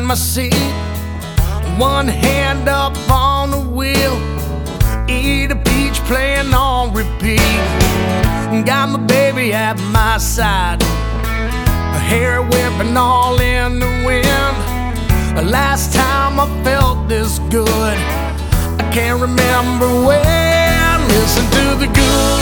my seat, one hand up on the wheel, eat a peach playing on repeat. Got my baby at my side, her hair whipping all in the wind. The last time I felt this good, I can't remember when. Listen to the good